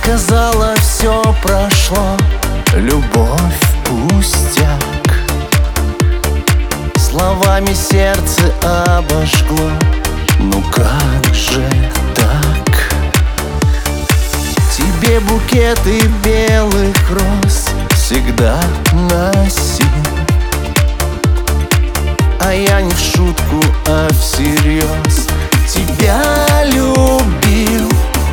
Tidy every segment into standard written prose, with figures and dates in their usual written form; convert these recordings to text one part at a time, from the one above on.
сказала, все прошло, любовь пустяк. Словами сердце обожгло, ну как же так? Тебе букеты белых роз всегда носил, а я не в шутку, а всерьез тебя любил.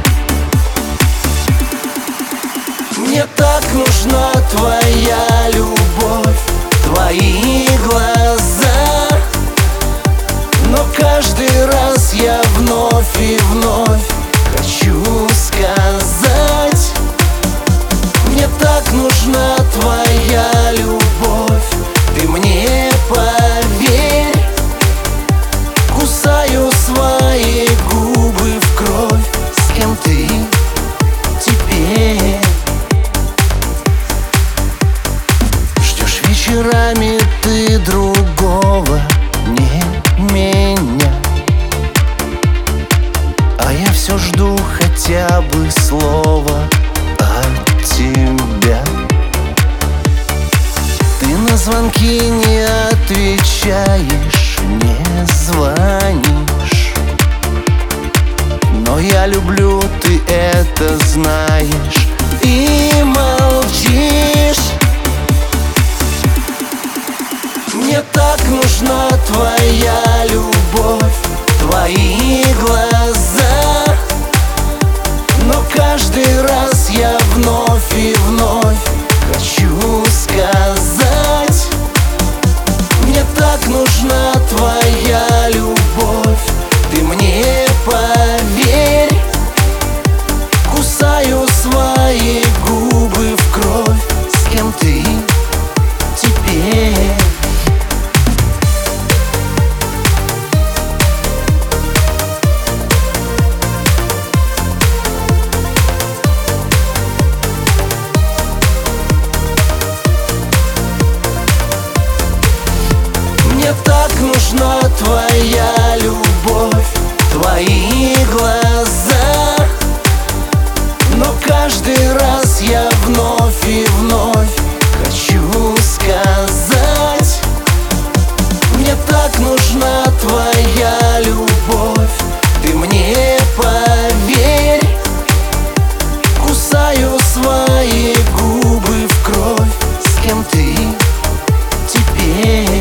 Мне так нужна твоя любовь, твои глаза, но каждый раз я вновь и вновь хочу сказать: мне так нужна твоя любовь, ты мне поверь. Кусаю свои губы в кровь, с кем ты теперь? Ждешь вечерами ты другого, не меня, а я все жду хотя бы слова от тебя. Ты на звонки не отвечаешь, не звонишь, но я люблю, ты это знаешь, и молчишь. Мне так нужна твоя любовь, твои глаза, но каждый раз я вновь и вновь хочу сказать: мне так нужна твоя любовь, ты мне поверь. Кусаю свои губы в кровь, с кем ты теперь? Мне так нужна твоя любовь, твои глаза, но каждый раз я вновь и вновь хочу сказать: мне так нужна твоя любовь, ты мне поверь. Кусаю свои губы в кровь, с кем ты теперь?